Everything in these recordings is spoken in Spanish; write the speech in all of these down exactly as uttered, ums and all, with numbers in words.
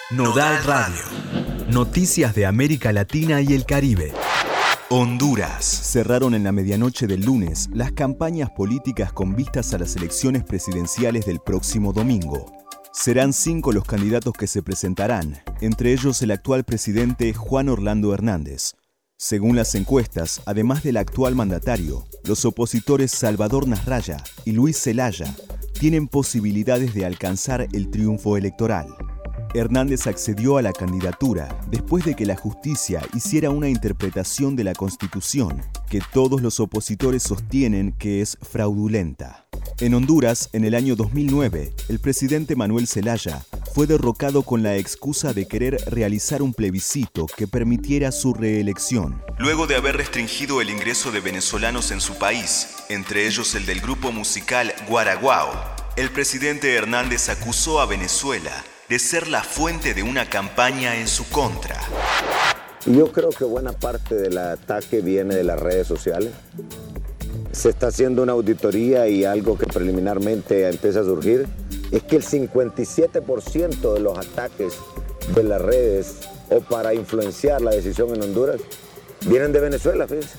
Nodal Radio. Noticias de América Latina y el Caribe. Honduras. Cerraron en la medianoche del lunes las campañas políticas con vistas a las elecciones presidenciales del próximo domingo. Serán cinco los candidatos que se presentarán, entre ellos el actual presidente Juan Orlando Hernández. Según las encuestas, además del actual mandatario, los opositores Salvador Nasralla y Luis Zelaya tienen posibilidades de alcanzar el triunfo electoral. Hernández accedió a la candidatura después de que la justicia hiciera una interpretación de la Constitución que todos los opositores sostienen que es fraudulenta. En Honduras, en el año dos mil nueve, el presidente Manuel Zelaya fue derrocado con la excusa de querer realizar un plebiscito que permitiera su reelección. Luego de haber restringido el ingreso de venezolanos en su país, entre ellos el del grupo musical Guaraguao, el presidente Hernández acusó a Venezuela de ser la fuente de una campaña en su contra. Yo creo que buena parte del ataque viene de las redes sociales. Se está haciendo una auditoría y algo que preliminarmente empieza a surgir es que el cincuenta y siete por ciento de los ataques de las redes o para influenciar la decisión en Honduras vienen de Venezuela, fíjense.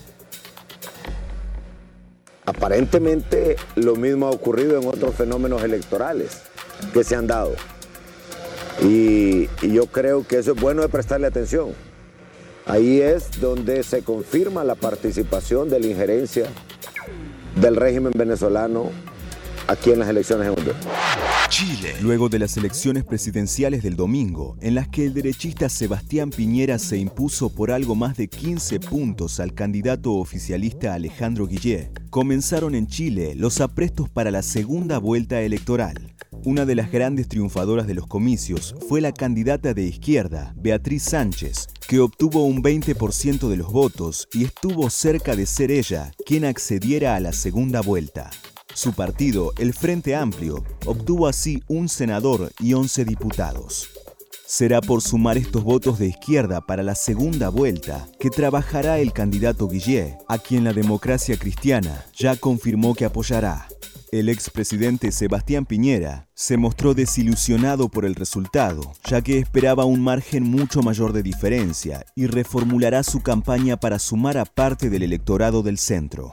Aparentemente lo mismo ha ocurrido en otros fenómenos electorales que se han dado. Y, y yo creo que eso es bueno de prestarle atención. Ahí es donde se confirma la participación de la injerencia del régimen venezolano aquí en las elecciones en Honduras. Chile. Luego de las elecciones presidenciales del domingo, en las que el derechista Sebastián Piñera se impuso por algo más de quince puntos al candidato oficialista Alejandro Guillé, comenzaron en Chile los aprestos para la segunda vuelta electoral. Una de las grandes triunfadoras de los comicios fue la candidata de izquierda, Beatriz Sánchez, que obtuvo un veinte por ciento de los votos y estuvo cerca de ser ella quien accediera a la segunda vuelta. Su partido, el Frente Amplio, obtuvo así un senador y once diputados. Será por sumar estos votos de izquierda para la segunda vuelta que trabajará el candidato Guillé, a quien la Democracia Cristiana ya confirmó que apoyará. El expresidente Sebastián Piñera se mostró desilusionado por el resultado, ya que esperaba un margen mucho mayor de diferencia y reformulará su campaña para sumar a parte del electorado del centro.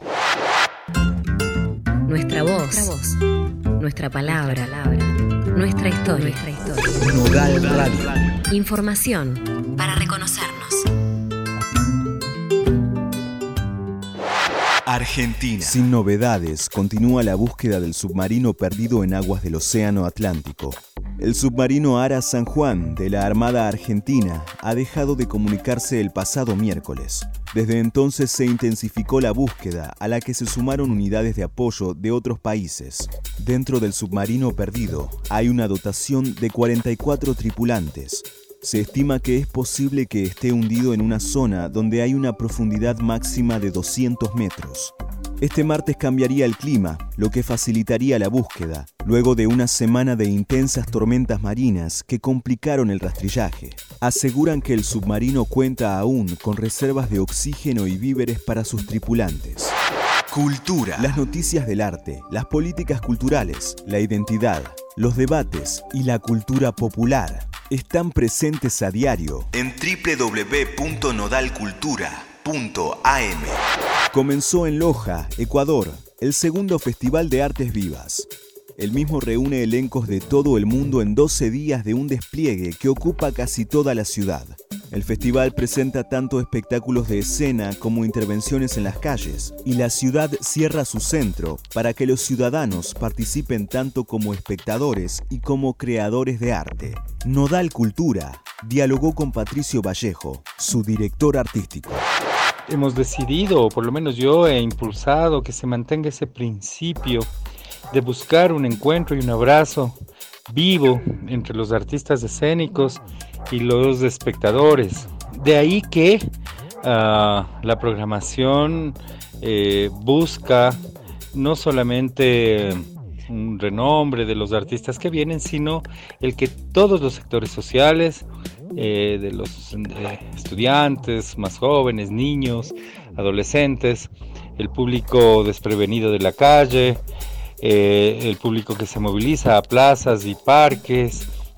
Nuestra voz, nuestra, voz, nuestra palabra, palabra, nuestra historia, nuestra historia. Nodal Radio. Información para reconocernos. Argentina. Sin novedades, continúa la búsqueda del submarino perdido en aguas del Océano Atlántico. El submarino Ara San Juan de la Armada Argentina ha dejado de comunicarse el pasado miércoles. Desde entonces se intensificó la búsqueda, a la que se sumaron unidades de apoyo de otros países. Dentro del submarino perdido hay una dotación de cuarenta y cuatro tripulantes. Se estima que es posible que esté hundido en una zona donde hay una profundidad máxima de doscientos metros. Este martes cambiaría el clima, lo que facilitaría la búsqueda, luego de una semana de intensas tormentas marinas que complicaron el rastrillaje. Aseguran que el submarino cuenta aún con reservas de oxígeno y víveres para sus tripulantes. Cultura. Las noticias del arte, las políticas culturales, la identidad, los debates y la cultura popular están presentes a diario en doble u doble u doble u punto nodal cultura punto a m. Comenzó en Loja, Ecuador, el segundo Festival de Artes Vivas. El mismo reúne elencos de todo el mundo en doce días de un despliegue que ocupa casi toda la ciudad. El festival presenta tanto espectáculos de escena como intervenciones en las calles, y la ciudad cierra su centro para que los ciudadanos participen tanto como espectadores y como creadores de arte. Nodal Cultura dialogó con Patricio Vallejo, su director artístico. Hemos decidido, o por lo menos yo he impulsado, que se mantenga ese principio de buscar un encuentro y un abrazo vivo entre los artistas escénicos y los espectadores. De ahí que uh, la programación eh, busca no solamente un renombre de los artistas que vienen, sino el que todos los sectores sociales, eh, de los eh, estudiantes más jóvenes, niños, adolescentes, el público desprevenido de la calle, eh, el público que se moviliza a plazas y parques,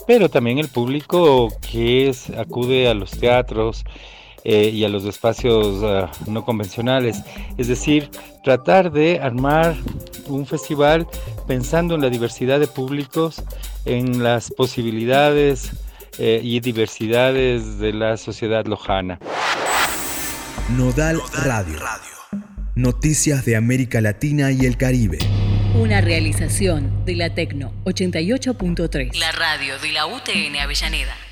pero también el público que es, acude a los teatros eh, y a los espacios uh, no convencionales. Es decir, tratar de armar un festival pensando en la diversidad de públicos, en las posibilidades eh, y diversidades de la sociedad lojana. Nodal Radio. Noticias de América Latina y el Caribe. Una realización de la Tecno ochenta y ocho punto tres. La radio de la U T N Avellaneda.